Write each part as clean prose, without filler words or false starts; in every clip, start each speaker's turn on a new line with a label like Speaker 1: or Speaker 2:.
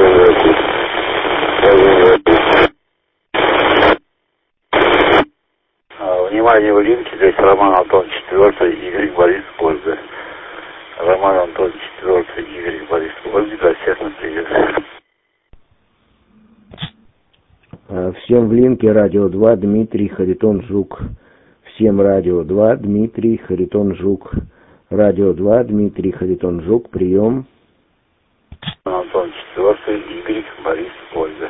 Speaker 1: Внимание, в линке, здесь Роман Антон 4, Игорь Борис Ольга. Роман Антон 4, Игорь Борис Ольга, для всех на привет.
Speaker 2: Всем в линке Радио 2, Дмитрий Харитон Жук. Всем Радио 2, Дмитрий Харитон Жук. Радио 2, Дмитрий Харитон Жук, прием.
Speaker 1: Антон 4, Игорь Борис Ольга.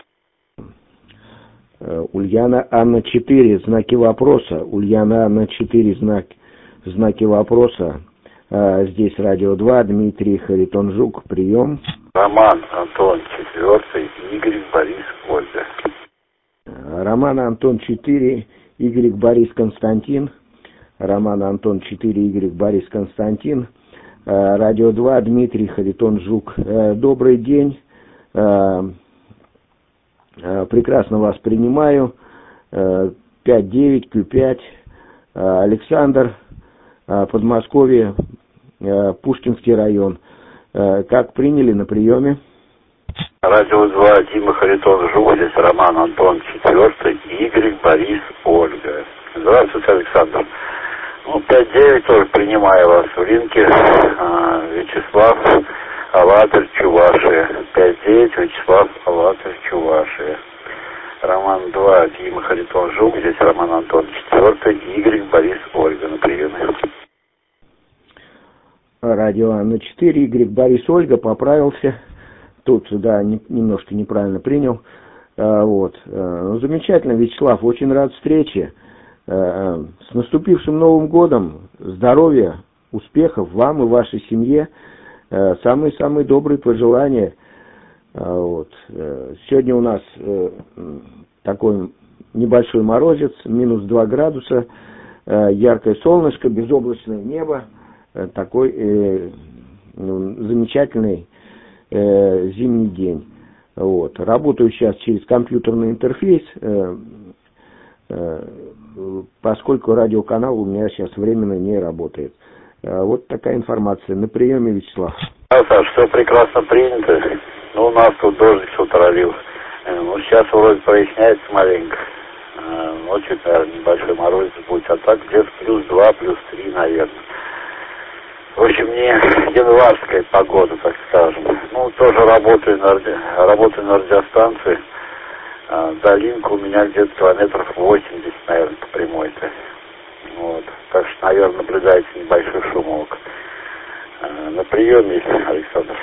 Speaker 2: Ульяна Анна 4, знаки вопроса. Ульяна Анна 4, знаки вопроса. Здесь Радио 2, Дмитрий Харитон Жук, прием.
Speaker 1: Роман Антон 4, Игорь Борис Ольга.
Speaker 2: Роман Антон 4, Игорь Борис Константин. Роман Антон 4, Игорь Борис Константин. Радио 2, Дмитрий Харитон Жук. Добрый день. Прекрасно вас принимаю. 5-9, Q5. Александр, Подмосковье, Пушкинский район. Как приняли на приеме?
Speaker 1: Радио 2, Дима Харитон Жук, здесь Роман Антон 4, Игорь Борис Ольга. Здравствуйте, Александр. 5-9 тоже принимаю вас в линке. Вячеслав, Алатырь, Чувашия. 5-9, Вячеслав, Алатырь, Чувашия. Роман 2, Дима Харитон Жук, здесь Роман Антон 4, Игорь Борис Ольга на приеме.
Speaker 2: Радио Анна 4, Игорь Борис Ольга, поправился. Тут, да, немножко неправильно принял. Замечательно, Вячеслав, очень рад встрече. С наступившим Новым годом, здоровья, успехов вам и вашей семье. Самые-самые добрые пожелания. Сегодня у нас такой небольшой морозец, минус 2 градуса, яркое солнышко, безоблачное небо, такой замечательный зимний день. Работаю сейчас через компьютерный интерфейс, поскольку радиоканал у меня сейчас временно не работает. Вот такая информация. На приеме, Вячеслав.
Speaker 1: Саш, все прекрасно принято. У нас тут дождик с утра лил. Сейчас вроде проясняется маленько. Ночью, наверное, небольшой морозец будет. А так где-то плюс 2, плюс 3, наверное. В общем, не январская погода, так скажем. Тоже работаю на радиостанции. Долинка у меня где-то километров 80, наверное, по прямой-то. Так что, наверное, наблюдается небольшой шумок. На приеме, Александр.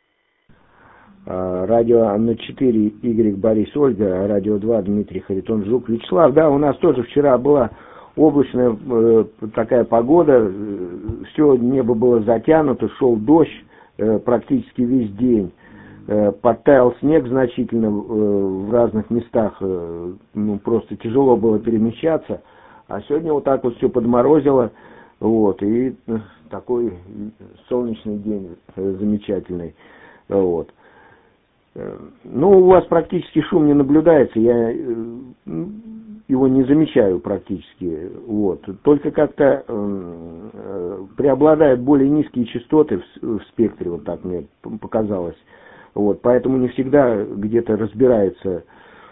Speaker 2: Радио Анна 4, Игорь Борис Ольга, Радио 2, Дмитрий Харитон Жук. Вячеслав, да, у нас тоже вчера была облачная такая погода, все небо было затянуто, шел дождь практически весь день. Подтаял снег значительно в разных местах, просто тяжело было перемещаться. А сегодня вот так вот все подморозило, и такой солнечный день замечательный. У вас практически шум не наблюдается, я его не замечаю практически. Только как-то преобладают более низкие частоты в спектре, вот так мне показалось. Поэтому не всегда где-то разбирается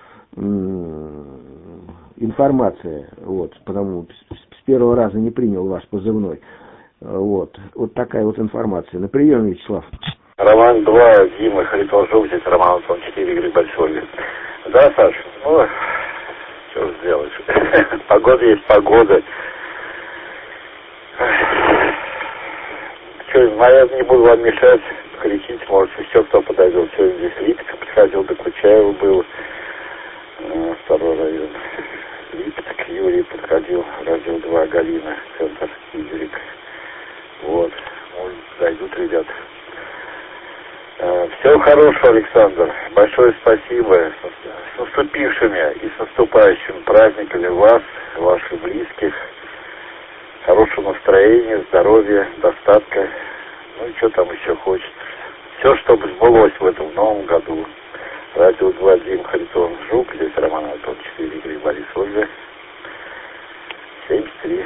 Speaker 2: информация, потому с первого раза не принял ваш позывной. Вот такая вот информация. На приеме, Вячеслав.
Speaker 1: Роман 2, Дима Харитон Жук, здесь Роман Антон 4, Игорь Борис Ольга. Да, Саш, что сделаешь. Погода есть погода. Наверное, не буду вам мешать, кричите, может, еще кто подойдет. Сегодня здесь Липецк приходил, до Кучаева был, второй район. Липецк, Юрий подходил, Радио 2, Галина, центр, Игорик. Может, зайдут ребята. Всего хорошего, Александр. Большое спасибо. С наступившими и с наступающими праздниками вас, ваших близких. Хорошего настроения, здоровья, достатка. И что там еще хочется. Все, чтобы сбылось в этом новом году. Радио 2, Дима Харитон Жук, здесь Роман Антон 4, Игорь Борис Ольга. 73.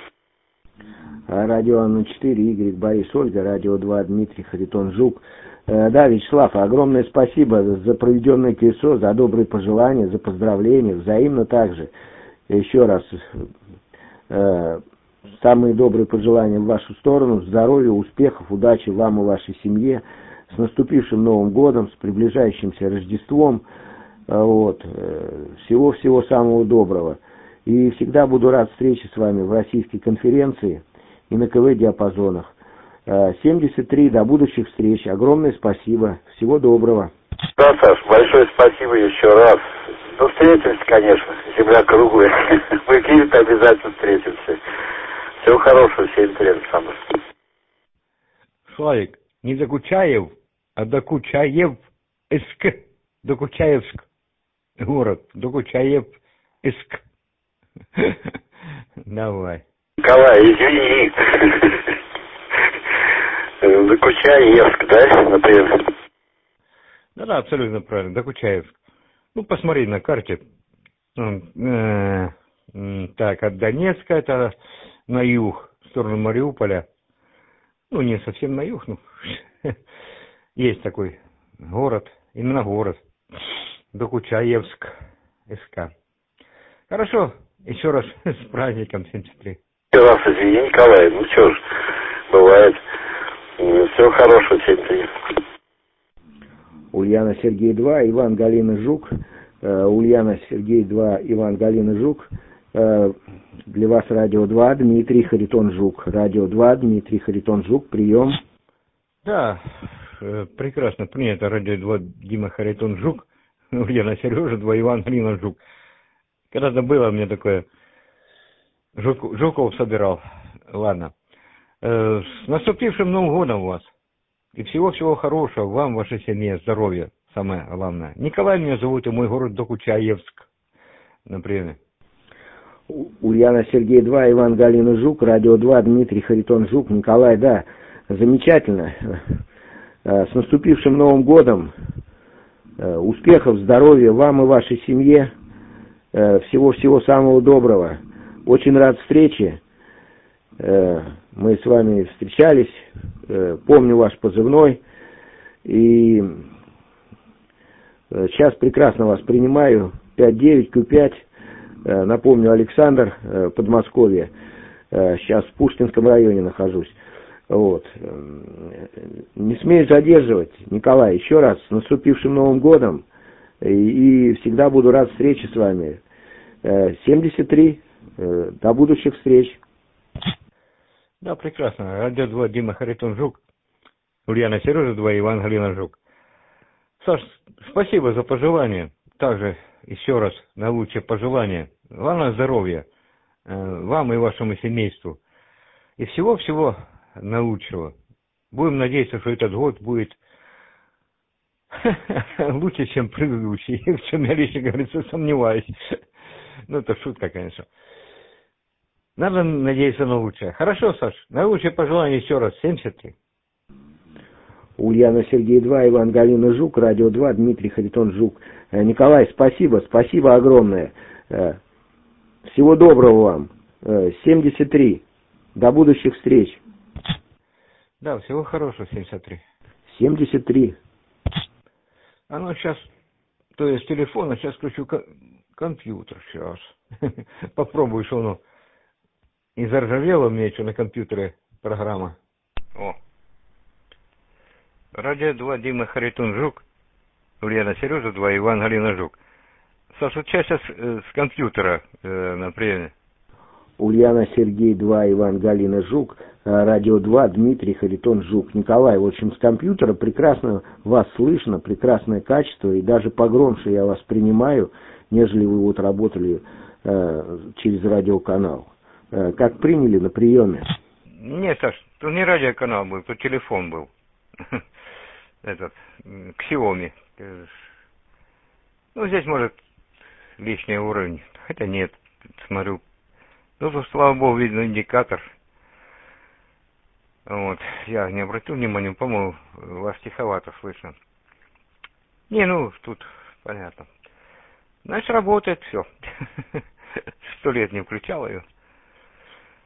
Speaker 2: Радио Анна 4, Игорь Борис Ольга, Радио 2, Дмитрий Харитон Жук. Да, Вячеслав, огромное спасибо за проведенное КСО, за добрые пожелания, за поздравления, взаимно также. Еще раз, самые добрые пожелания в вашу сторону, здоровья, успехов, удачи вам и вашей семье, с наступившим Новым годом, с приближающимся Рождеством, вот, всего-всего самого доброго. И всегда буду рад встрече с вами в российской конференции и на КВ-диапазонах. 73, до будущих встреч. Огромное спасибо. Всего доброго.
Speaker 1: Да, Саш, большое спасибо еще раз. Ну, встретимся, конечно. Земля круглая. Мы где-то обязательно встретимся. Всего хорошего, 73, Александр.
Speaker 3: Славик, не Докучаев, а Докучаевск. Докучаевск. Город. Докучаевск. Давай.
Speaker 1: Николай, извини. Докучаевск, да, например?
Speaker 3: Да, абсолютно правильно. Докучаевск. Ну, посмотри на карте. Так, от Донецка это на юг, в сторону Мариуполя. Ну, не совсем на юг, ну, есть такой город, именно город. Докучаевск, СК. Хорошо, еще раз с праздником 73.
Speaker 1: Еще раз извини, Николай, ну что ж, бывает. Всего хорошего, 73.
Speaker 2: Ульяна Сергей 2, Иван Галина Жук. Ульяна Сергей 2, Иван Галина Жук. Для вас Радио 2, Дмитрий Харитон Жук. Радио 2, Дмитрий Харитон Жук, прием.
Speaker 3: Да, прекрасно принято. Радио 2, Дима Харитон Жук. Ульяна Сережа 2, Иван Галина Жук. Когда-то было мне такое, Жуков собирал. Ладно. С наступившим Новым годом вас. И всего-всего хорошего вам, вашей семье, здоровья, самое главное. Николай меня зовут, и мой город Докучаевск, например.
Speaker 2: Ульяна Сергей 2, Иван Галина Жук, Радио 2, Дмитрий Харитон Жук. Николай, да, замечательно. С наступившим Новым годом. Успехов, здоровья вам и вашей семье. Всего-всего самого доброго. Очень рад встрече. Мы с вами встречались. Помню ваш позывной. И сейчас прекрасно вас принимаю. 5-9, Q5. Напомню, Александр, Подмосковье. Сейчас в Пушкинском районе нахожусь. Вот. Не смею задерживать. Николай, еще раз с наступившим Новым годом. И всегда буду рад встрече с вами. 73. До будущих встреч.
Speaker 3: Да, прекрасно. Радио 2, Дима Харитон Жук. Ульяна Сережа 2, Иван Галина Жук. Саш, спасибо за пожелания. Также еще раз наилучшие пожелания. Главное здоровья вам и вашему семейству. И всего-всего наилучшего. Будем надеяться, что этот год будет лучше, чем предыдущий. В чем я лично, говорится, сомневаюсь. Ну, это шутка, конечно. Надо надеяться на лучшее. Хорошо, Саш. Наилучшие пожелания еще раз. 73.
Speaker 2: Ульяна Сергей 2, Иван Галина Жук, Радио 2, Дмитрий Харитон Жук. Николай, спасибо огромное. Всего доброго вам. 73. До будущих встреч.
Speaker 3: Да, всего хорошего, 73.
Speaker 2: 73.
Speaker 3: А ну сейчас, то есть телефон, а сейчас включу компьютер сейчас. Попробую, что оно не заржавело мне, что на компьютере программа. О. Радио 2, Дима Харитон Жук. Ульяна Сережа 2, Иван Галина Жук. Саша, сейчас с компьютера на приеме.
Speaker 2: Ульяна Сергей 2, Иван Галина Жук, Радио 2, Дмитрий Харитон Жук. Николай, в общем, с компьютера прекрасно вас слышно, прекрасное качество, и даже погромче я вас принимаю, нежели вы вот работали через радиоканал. Как приняли на приеме?
Speaker 3: Нет, Саш, тут не радиоканал был, тут телефон был. Этот, Xiaomi. Ну, здесь, может, лишний уровень. Хотя нет, смотрю. Ну, слава богу, видно индикатор. Вот, я не обратил внимания, по-моему, вас тиховато слышно. Не, ну, тут понятно. Значит, работает все. 100 лет не включал ее.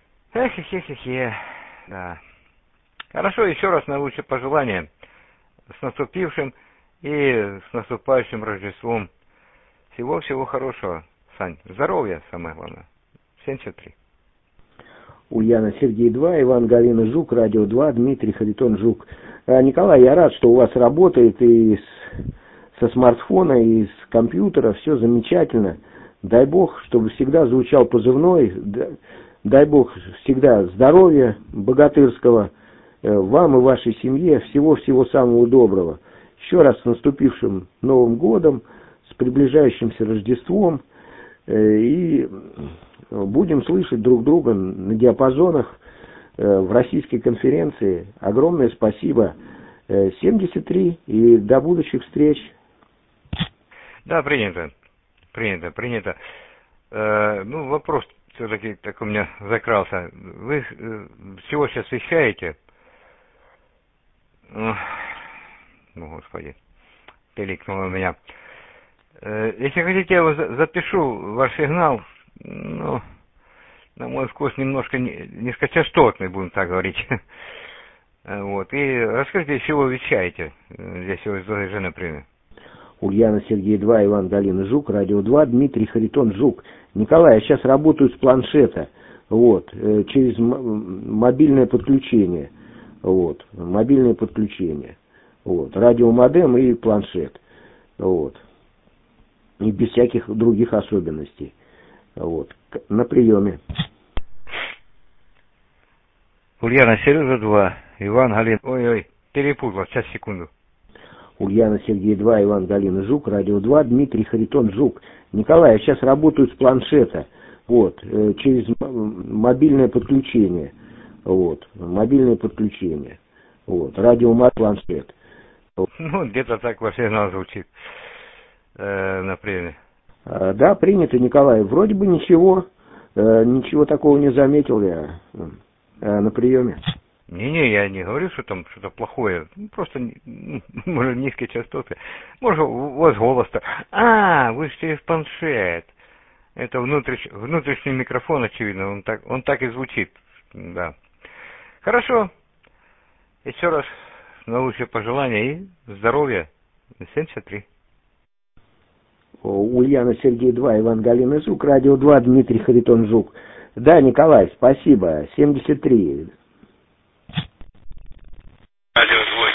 Speaker 3: Эх, да. Хорошо, еще раз наилучшие пожелания. с наступившим и с наступающим Рождеством. Всего-всего хорошего, Сань. Здоровья, самое главное. 73.
Speaker 2: Ульяна, Сергей 2, Иван, Галина, Жук, Радио 2, Дмитрий, Харитон, Жук. Николай, я рад, что у вас работает и со смартфона, и с компьютера, все замечательно. Дай Бог, чтобы всегда звучал позывной, дай Бог всегда здоровья богатырского, вам и вашей семье, всего-всего самого доброго. Еще раз с наступившим Новым годом, с приближающимся Рождеством, и будем слышать друг друга на диапазонах в российской конференции. Огромное спасибо. 73 и до будущих встреч.
Speaker 3: Да, принято. Ну, вопрос все-таки так у меня закрался. Вы всего сейчас вещаете? Ну, господи, пиликнуло меня. Если хотите, я запишу ваш сигнал, ну, на мой вкус, немножко низкочастотный, будем так говорить. Вот. И расскажите, из чего вещаете здесь из ОСЖ, например.
Speaker 2: Ульяна, Сергей 2, Иван, Галина, Жук, Радио 2, Дмитрий, Харитон, Жук. Николай, я сейчас работаю с планшета, вот, через мобильное подключение. Вот, мобильное подключение. Вот, радиомодем и планшет. Вот. И без всяких других особенностей. Вот. На приеме.
Speaker 3: Ульяна, Сережа 2, Иван, Галина. Ой-ой, перепутал, сейчас, секунду.
Speaker 2: Ульяна, Сергей 2, Иван, Галина, Жук, Радио 2, Дмитрий, Харитон, Жук. Николай, я сейчас работаю с планшета. Вот, через мобильное подключение. Вот, мобильное подключение. Вот, радиомат, планшет.
Speaker 3: Ну, где-то так ваш сигнал звучит на приеме.
Speaker 2: Да, принято, Николай. Вроде бы ничего такого не заметил я на приеме.
Speaker 3: Не, я не говорю, что там что-то плохое. Просто, может, низкие частоты. Может, у вас голос-то. Вы же через планшет. Это внутренний микрофон, очевидно. Он так и звучит. Да. Хорошо. Еще раз наилучшие пожелания и здоровья. 73.
Speaker 2: Ульяна, Сергей 2, Иван, Галина, Жук, Радио 2, Дмитрий, Харитон, Жук. Да, Николай, спасибо. 73.
Speaker 4: Радио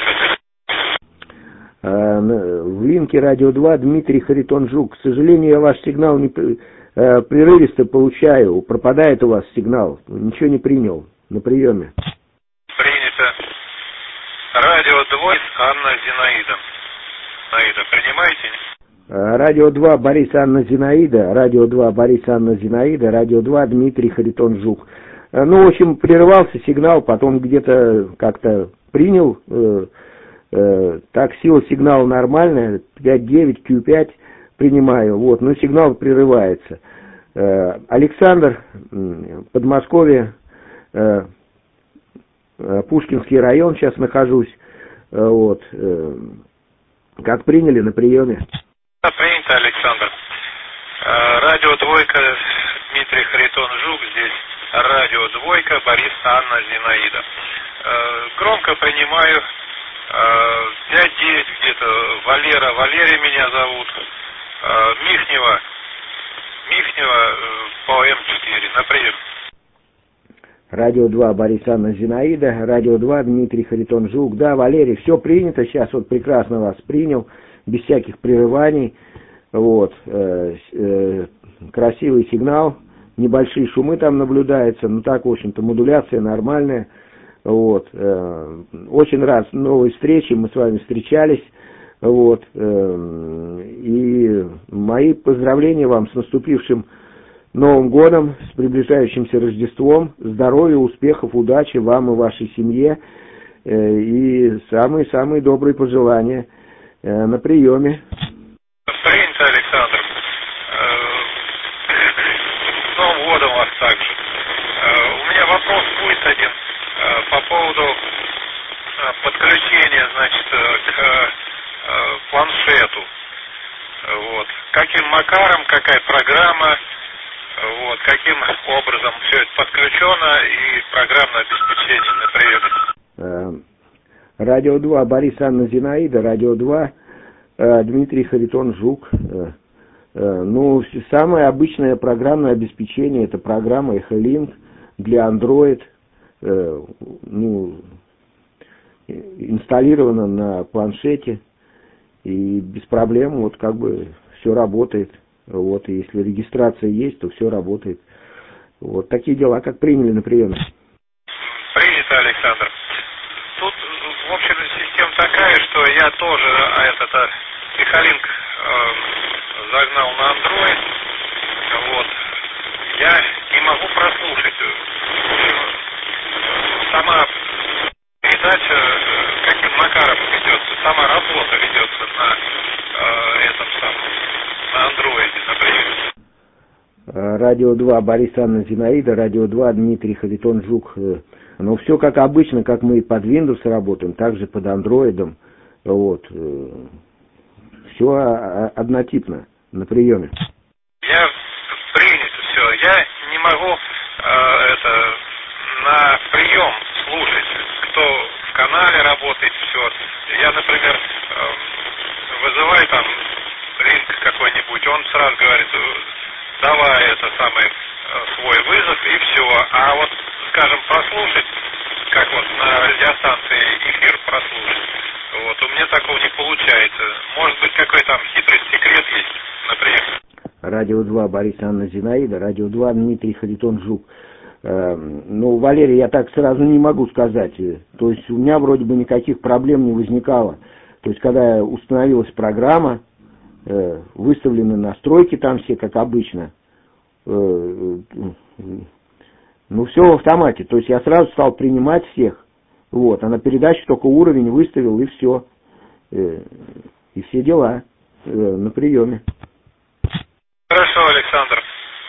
Speaker 4: 2.
Speaker 2: В линке Радио 2, Дмитрий, Харитон, Жук. К сожалению, я ваш сигнал не прерывисто получаю. Пропадает у вас сигнал. Ничего не принял. На приеме.
Speaker 4: Принято. Радио 2, Анна Зинаида. Зинаида, принимаете?
Speaker 2: Радио 2, Борис, Анна, Зинаида. Радио 2, Борис, Анна, Зинаида. Радио 2, Дмитрий, Харитон, Жук. Ну, в общем, прерывался сигнал, потом где-то как-то принял. Так, сила сигнала нормальная. 5.9, Q5 принимаю. Вот, но сигнал прерывается. Александр, Подмосковье, Пушкинский район, сейчас нахожусь. Вот. Как приняли на приеме?
Speaker 4: Принято, Александр. Радио 2, Дмитрий, Харитон, Жук здесь. Радио 2, Борис, Анна, Зинаида. Громко принимаю. 5-9 где-то. Валерий меня зовут. Михнева по М4 на прием.
Speaker 2: Радио 2, Борис, Анна, Зинаида. Радио 2, Дмитрий, Харитон, Жук. Да, Валерий, все принято. Сейчас вот прекрасно вас принял. Без всяких прерываний. Вот. Красивый сигнал. Небольшие шумы там наблюдаются. Ну так, в общем-то, модуляция нормальная. Вот. Очень рад новой встрече. Мы с вами встречались. Вот. И мои поздравления вам с наступившим Новым годом, с приближающимся Рождеством. Здоровья, успехов, удачи вам и вашей семье. И самые-самые добрые пожелания на приеме.
Speaker 4: Принято, Александр. С Новым годом вас также. У меня вопрос будет один по поводу подключения, значит, к планшету. Вот. Каким макаром, какая программа, вот, каким образом все это подключено и программное обеспечение на приеме.
Speaker 2: Радио 2 Борис Анна Зинаида, Радио 2 Дмитрий Харитон Жук. Ну, самое обычное программное обеспечение — это программа EchoLink для Android. Ну, инсталлирована на планшете и без проблем, вот как бы все работает. Вот, и если регистрация есть, то все работает. Вот такие дела, как приняли на приеме.
Speaker 4: Принято, Александр. Тут, в общем, система такая, что я тоже EchoLink загнал на Android. Вот. Я не могу прослушать. Сама передача каким макаром ведется, сама работа ведется на андроиде, например.
Speaker 2: Радио 2 Борис Анна Зинаида, Радио 2 Дмитрий Харитон Жук. Но все как обычно, как мы и под Windows работаем, так же под Андроидом. Вот. Все однотипно на приеме.
Speaker 4: Я принято все. Я не могу на прием слушать, кто в канале работает, все. Я, например, вызываю там линк какой-нибудь, он сразу говорит, давай свой вызов и все. А вот, скажем, прослушать, как вот на радиостанции эфир прослушать, вот, у меня такого не получается. Может быть, какой там хитрый секрет есть, например.
Speaker 2: Радио 2 Борис Анна Зинаида, Радио 2 Дмитрий Харитон Жук. Ну, Валерий, я так сразу не могу сказать. То есть у меня вроде бы никаких проблем не возникало. То есть когда установилась программа, выставлены настройки там все, как обычно, ну, все в автомате. То есть я сразу стал принимать всех. Вот, а на передаче только уровень выставил, и все. И все дела на приеме.
Speaker 4: Хорошо, Александр.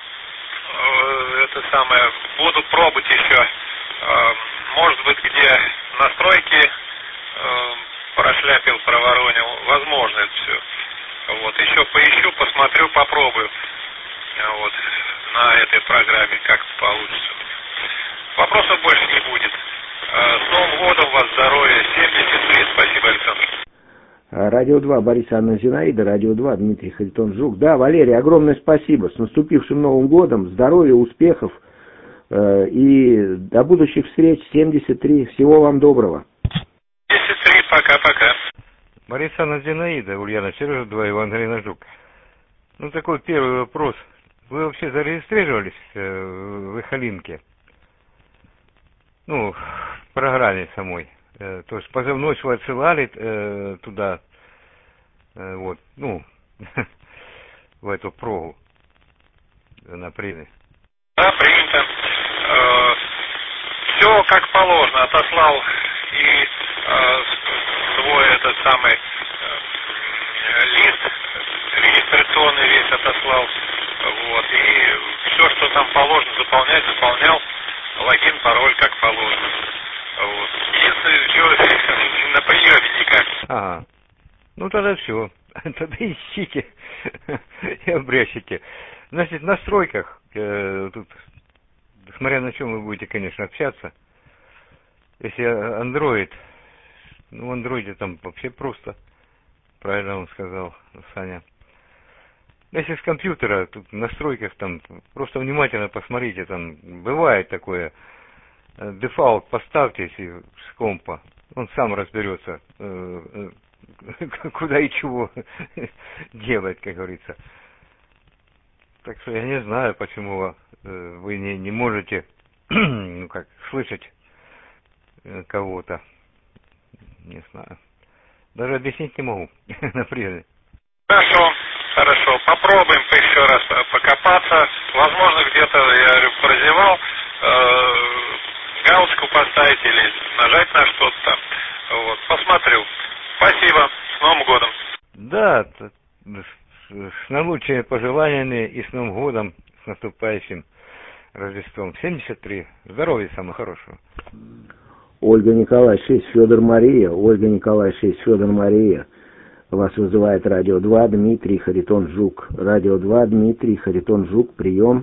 Speaker 4: Буду пробовать еще. Может быть, где настройки прошляпил, проворонил. Возможно это все. Вот, еще поищу, посмотрю, попробую. Вот, на этой программе, как получится. Вопросов больше не будет. С Новым годом вас, здоровья, 73. Спасибо, Александр.
Speaker 2: Радио 2 Борис Анна Зинаида, Радио 2 Дмитрий Харитон Жук. Да, Валерий, огромное спасибо. С наступившим Новым годом, здоровья, успехов и до будущих встреч. 73. Всего вам доброго.
Speaker 4: 73. Пока-пока.
Speaker 3: Борис Анна Зинаида, Ульяна Сережа 2, Иван Галина Жук. Ну, такой первый вопрос. Вы вообще зарегистрировались в EchoLink? Ну, в программе самой. То есть позывной свой отсылали туда, вот, ну, в эту прогу на приеме.
Speaker 4: Да, принято. Все как положено. Отослал и свой лист регистрационный весь отослал. Вот. И все, что там положено заполнять, заполнял. Логин, пароль как положено. Вот. Единственное, что на приеме никак.
Speaker 3: Ага. Ну тогда все. Тогда ищите и обрящите. Значит, в настройках, тут, смотря на чем вы будете, конечно, общаться. Если Android, ну в Android там вообще просто, правильно он сказал, Саня. Если с компьютера, тут в настройках там, просто внимательно посмотрите, там бывает такое, дефолт поставьте, если с компа, он сам разберется, куда и чего делать, как говорится. Так что я не знаю, почему вы не можете, ну как, слышать кого-то, не знаю. Даже объяснить не могу, например.
Speaker 4: Хорошо, попробуем еще раз покопаться. Возможно, где-то, я говорю, прозевал, галочку поставить или нажать на что-то там. Вот, посмотрю. Спасибо, с Новым годом.
Speaker 3: Да, с наилучшими пожеланиями и с Новым годом, с наступающим Рождеством. 73. Здоровья, самого хорошего.
Speaker 2: Ольга Николай 6, Федор Мария. Ольга Николай 6, Федор Мария. Вас вызывает Радио 2, Дмитрий Харитон Жук. Радио 2, Дмитрий Харитон Жук. Прием.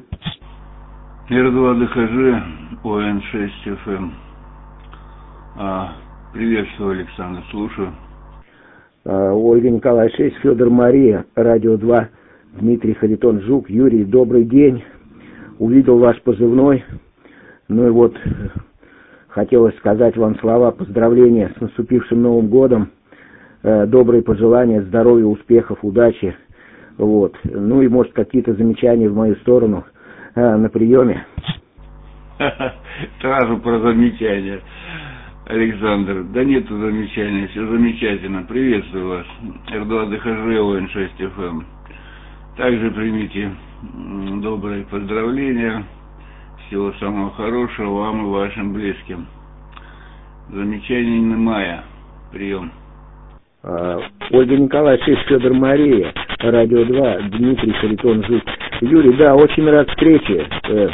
Speaker 5: Р2 ДХЖ, ОН6 ФМ. Приветствую, Александр, слушаю.
Speaker 2: Ольга Николаевна 6, Федор Мария, Радио 2, Дмитрий Харитон Жук. Юрий, добрый день. Увидел ваш позывной. Ну и вот, хотелось сказать вам слова поздравления с наступившим Новым годом. Добрые пожелания, здоровья, успехов, удачи. Вот. Ну и, может, какие-то замечания в мою сторону на приеме.
Speaker 5: Сразу про замечания, Александр. Да нету замечаний, все замечательно. Приветствую вас. РДХЖ ОН6ФМ. Также примите добрые поздравления. Всего самого хорошего вам и вашим близким. Замечаний немає. Прием.
Speaker 2: Ольга Николаевна 6, Федор Мария, Радио 2, Дмитрий Харитон Жук. Юрий, да, очень рад встрече.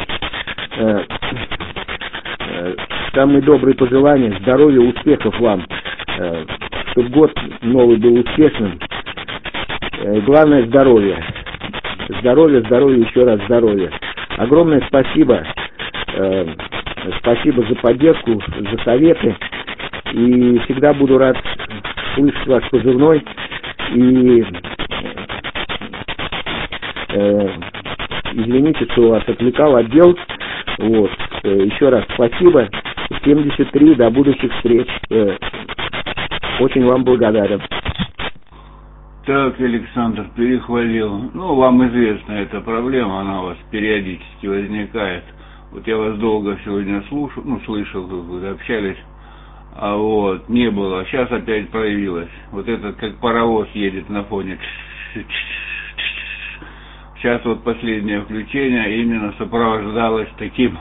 Speaker 2: Самые добрые пожелания, здоровья, успехов вам, чтобы год новый был успешным. Главное здоровье. Здоровье, здоровье, еще раз здоровье. Огромное спасибо. Спасибо за поддержку, за советы. И всегда буду рад слышать ваш позывной. И извините, что вас отвлекал отдел. Вот. Еще раз спасибо. 73, до будущих встреч. Очень вам благодарен.
Speaker 5: Так, Александр, перехвалил. Ну, вам известна эта проблема, она у вас периодически возникает. Вот я вас долго сегодня слушал, слышал, как вы общались, а вот не было. Сейчас опять проявилось. Вот этот, как паровоз едет на фоне. Сейчас вот последнее включение именно сопровождалось таким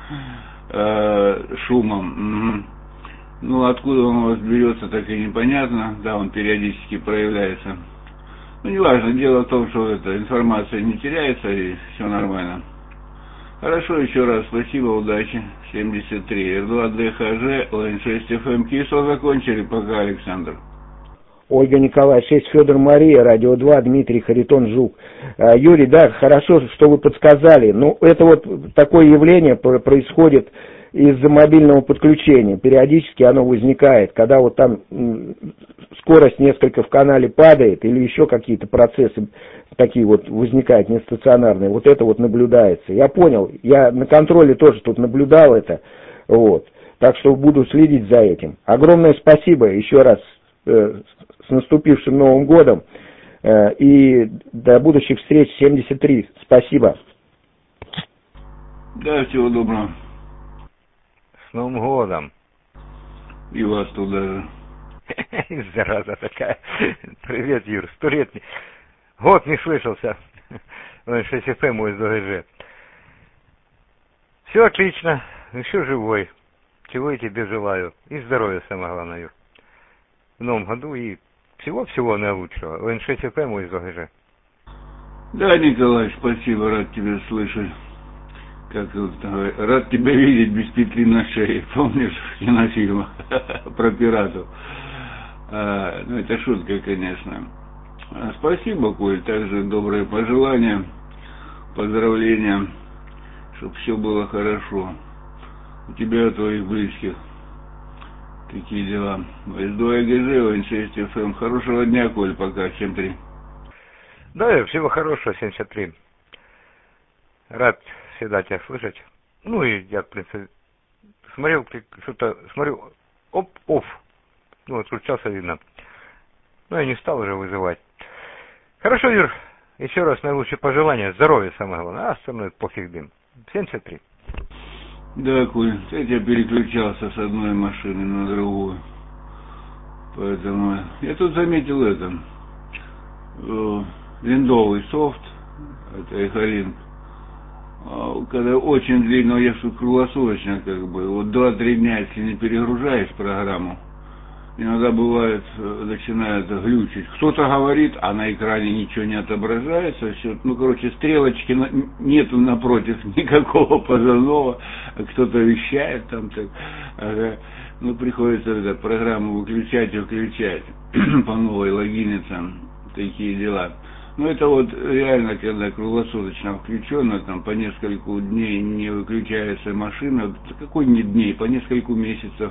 Speaker 5: шумом. Ну, откуда он у вас берется, так и непонятно. Да, он периодически проявляется. Ну, неважно, дело в том, что эта информация не теряется и все нормально. Хорошо, еще раз спасибо, удачи. 73, R2DHG, ОН6ФМ. КИСО закончили, пока, Александр.
Speaker 2: Ольга Николаевна 6, Федор Мария, Радио 2, Дмитрий Харитон Жук. Юрий, да, хорошо, что вы подсказали. Но это вот такое явление происходит из-за мобильного подключения. Периодически оно возникает, когда вот там скорость несколько в канале падает или еще какие-то процессы такие вот возникают нестационарные. Вот это вот наблюдается. Я понял, я на контроле тоже тут наблюдал это. Вот. Так что буду следить за этим. Огромное спасибо еще раз с наступившим Новым годом. И до будущих встреч 73. Спасибо.
Speaker 5: Да, всего доброго.
Speaker 3: С Новым годом.
Speaker 5: И вас туда же.
Speaker 3: Зараза такая. Привет, Юр. 100 лет. Год не слышался. ОН6ФМ УСДГЖ. Все отлично. Еще живой. Чего я тебе желаю. И здоровья, самое главное, Юр. В новом году и всего-всего наилучшего. ОН6ФМ УСДГЖ.
Speaker 5: Да, Николай, спасибо, рад тебя слышать. Как вот, рад тебя видеть без петли на шее. Помнишь кинофильм про пиратов? Ну, это шутка, конечно. Спасибо, Коль. Также добрые пожелания, поздравления, чтобы все было хорошо. У тебя и твоих близких. Такие дела. СДОГЖ, ОН6ФМ. Хорошего дня, Коль, пока. 73.
Speaker 3: Да, всего хорошего, 73. Рад всегда тебя слышать. Ну и я, в принципе, смотрю, оф. Ну, отключался, видно. Но я не стал уже вызывать. Хорошо, Юр, еще раз наилучшие пожелания. Здоровья, самое главное. А остальное пофиг дым. 73.
Speaker 5: Да, Коль, я переключался с одной машины на другую. Поэтому я тут заметил это. Виндовый софт, это Эхолинк. Когда очень длинно езжу круглосуточно, как бы, вот 2-3 дня, если не перегружаешь программу, иногда бывает, начинает глючить. Кто-то говорит, а на экране ничего не отображается, все, стрелочки нету напротив никакого позывного, кто-то вещает там, так, приходится программу выключать и включать, по новой логиниться, такие дела. Это вот реально, когда круглосуточно включено, там по нескольку дней не выключается машина, какой не дней, по нескольку месяцев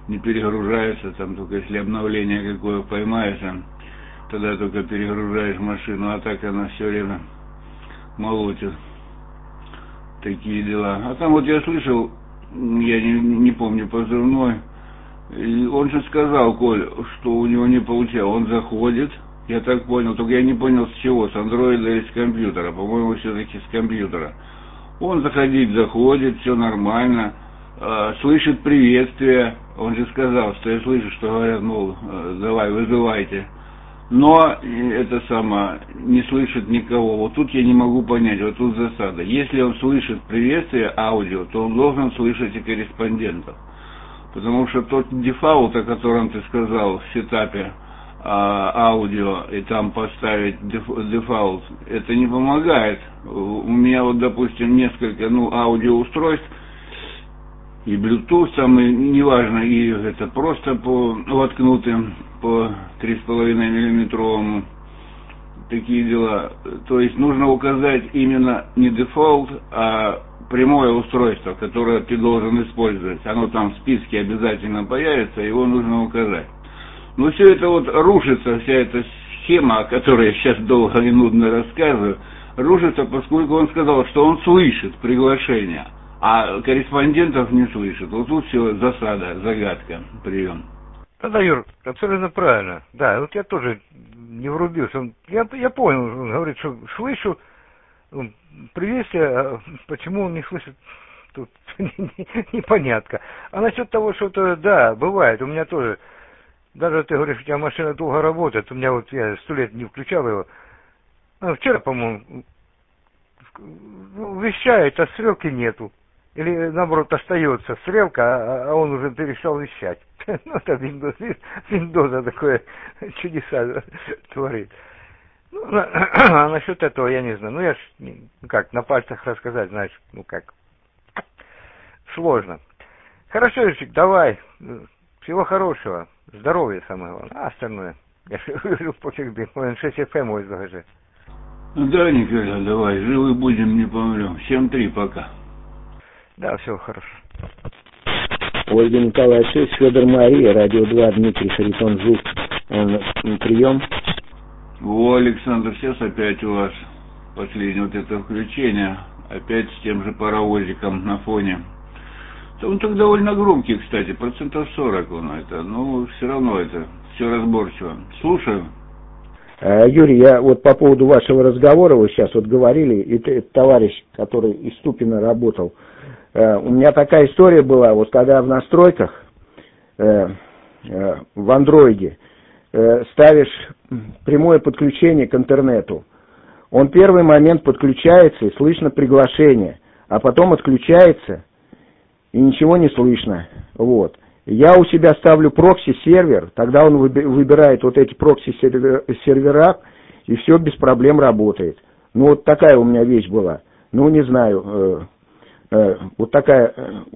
Speaker 5: не перегружается, там только если обновление какое поймается, тогда только перегружаешь машину, а так она все время молотит. Такие дела. А там вот я слышал, я не помню позывной, и он же сказал, Коль, что у него не получалось. Он заходит, я так понял, только я не понял с чего, с андроида или с компьютера, по-моему, все-таки с компьютера. Он заходит, все нормально, слышит приветствие, он же сказал, что я слышу, что говорят, мол, давай, вызывайте. Но это не слышит никого. Вот тут я не могу понять, вот тут засада. Если он слышит приветствие аудио, то он должен слышать и корреспондентов. Потому что тот дефаулт, о котором ты сказал в сетапе аудио, и там поставить дефаулт, это не помогает. У меня вот, допустим, несколько аудиоустройств, и Bluetooth, там, и неважно, и это просто воткнутым по 3,5 миллиметровому, такие дела. То есть нужно указать именно не дефолт, а прямое устройство, которое ты должен использовать. Оно там в списке обязательно появится, его нужно указать. Но все это вот рушится, вся эта схема, о которой я сейчас долго и нудно рассказываю, рушится, поскольку он сказал, что он слышит приглашение, а корреспондентов не слышит. Вот тут все засада, загадка, прием.
Speaker 3: Да, Юр, абсолютно правильно. Да, вот я тоже не врубился. Я понял, он говорит, что слышу приветствие, а почему он не слышит, тут непонятно. А насчет того, что это, да, бывает, у меня тоже, даже ты говоришь, у тебя машина долго работает, у меня вот, я 100 лет не включал его, вчера, по-моему, вещает, а стрелки нету. Или, наоборот, остается стрелка, а он уже перестал вещать. Ну, это Windows такое чудеса творит. Ну, а насчет этого я не знаю. Ну, я ж, как, на пальцах рассказать, знаешь, сложно. Хорошо, Юрчик, давай. Всего хорошего. Здоровья, самое главное. А остальное, я же говорю, пофиг, блин, 6 FM мой загажет.
Speaker 5: Да, Николя, давай, живы будем, не помрем. 7-3 пока.
Speaker 3: Да, всего хорошего.
Speaker 2: Ольга Николаевна 6, Федор Мария, Радио 2, Дмитрий Харитон Жук. Прием.
Speaker 5: О, Александр, сейчас опять у вас последнее вот это включение. Опять с тем же паровозиком на фоне. Он так довольно громкий, кстати, 40% он это. Но все равно это все разборчиво. Слушаю.
Speaker 2: Юрий, я вот по поводу вашего разговора, вы сейчас вот говорили, и товарищ, который из Ступино работал, у меня такая история была, вот когда в настройках в андроиде ставишь прямое подключение к интернету, он первый момент подключается и слышно приглашение, а потом отключается и ничего не слышно. Вот. Я у себя ставлю прокси-сервер, тогда он выбирает вот эти прокси-сервера, и все без проблем работает. Ну, вот такая у меня вещь была. Ну, не знаю, вот такая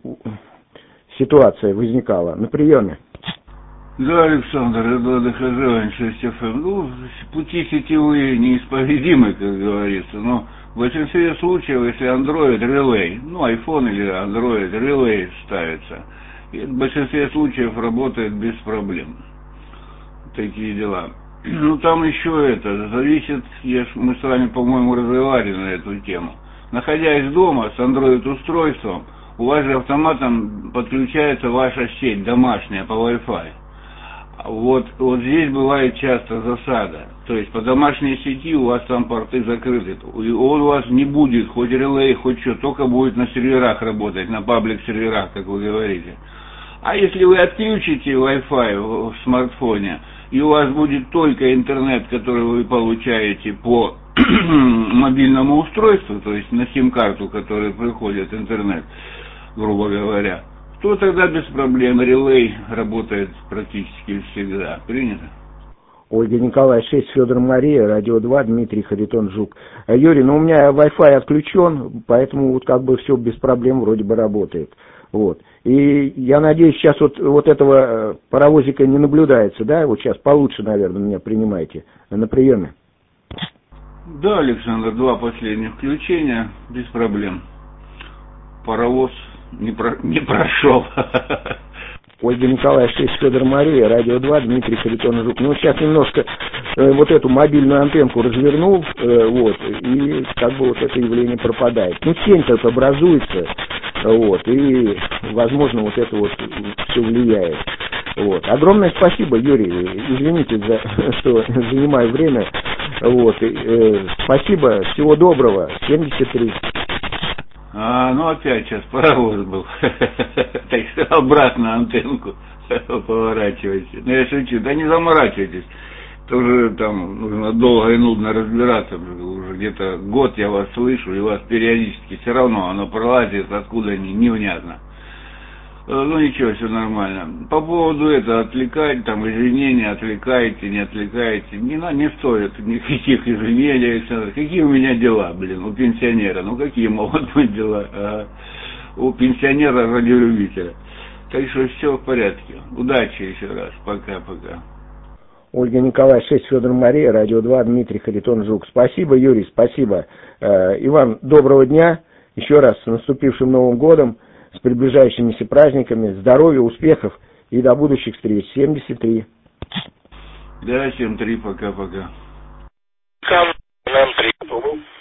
Speaker 2: ситуация возникала на приеме.
Speaker 5: Да, Александр, Эдуард Хожевин, 6 FM. Ну, пути сетевые неисповедимы, как говорится, но в большинстве случаев, если Android Relay, iPhone или Android Relay ставится, и в большинстве случаев работает без проблем. Такие дела. Ну, там еще это, зависит, мы с вами, по-моему, разговаривали на эту тему. Находясь дома с Android-устройством, у вас же автоматом подключается ваша сеть домашняя по Wi-Fi. Вот здесь бывает часто засада. То есть по домашней сети у вас там порты закрыты. И он у вас не будет, хоть релей, хоть что, только будет на серверах работать, на паблик-серверах, как вы говорите. А если вы отключите Wi-Fi в смартфоне, и у вас будет только интернет, который вы получаете по мобильному устройству, то есть на сим-карту, которая приходит интернет, грубо говоря, то тогда без проблем релей работает практически всегда. Принято?
Speaker 2: Ольга Николаевна 6, Федор Мария, Радио 2, Дмитрий Харитон Жук. Юрий, у меня Wi-Fi отключен, поэтому вот как бы все без проблем вроде бы работает. Вот. И я надеюсь, сейчас вот этого паровозика не наблюдается, да? Вот сейчас получше, наверное, меня принимаете на приеме.
Speaker 5: Да, Александр, 2 последних включения, без проблем. Паровоз не прошел.
Speaker 2: Ольга Николаевна, 6, Федор Мария, Радио 2, Дмитрий Харитон Жук. Ну, сейчас немножко вот эту мобильную антенку развернул, вот, и как бы вот это явление пропадает. Ну, тень как образуется, вот, и, возможно, вот это вот все влияет. Вот. Огромное спасибо, Юрий, извините, что занимаю время, вот, спасибо, всего доброго, 73.
Speaker 5: Ну опять сейчас паровоз был, так что обратно антенку поворачивайте. Ну я шучу, да не заморачивайтесь, тоже там нужно долго и нудно разбираться, уже где-то год я вас слышу, и вас периодически все равно оно пролазит, откуда невнятно. Ну ничего, все нормально. По поводу этого отвлекать, там извинения, отвлекаете, не отвлекаете, не стоит никаких извинений, Александр. Какие у меня дела, блин, у пенсионера? Ну какие могут быть дела у пенсионера радиолюбителя? Так что все в порядке. Удачи еще раз. Пока-пока.
Speaker 2: Ольга Николаевна, 6, Федор Мария, Радио 2, Дмитрий Харитон Жук. Спасибо, Юрий, спасибо. Иван, доброго дня. Еще раз с наступившим Новым годом, с приближающимися праздниками, здоровья, успехов и до будущих встреч. 73.
Speaker 5: Да, 7-3, пока-пока.
Speaker 1: Нам 3.